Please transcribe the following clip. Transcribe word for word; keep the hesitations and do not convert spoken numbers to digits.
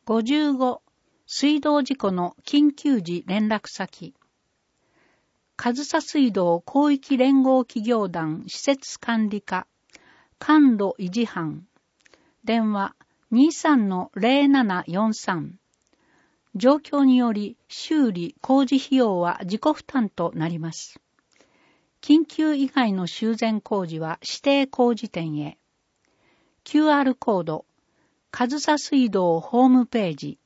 ごじゅうご、水道事故の緊急時連絡先。上総水道広域連合企業団施設管理課、管路維持班。電話 にじゅうさんのゼロななよんさん。状況により修理工事費用は自己負担となります。緊急以外の修繕工事は指定工事店へ。キューアール コード、上総水道ホームページ、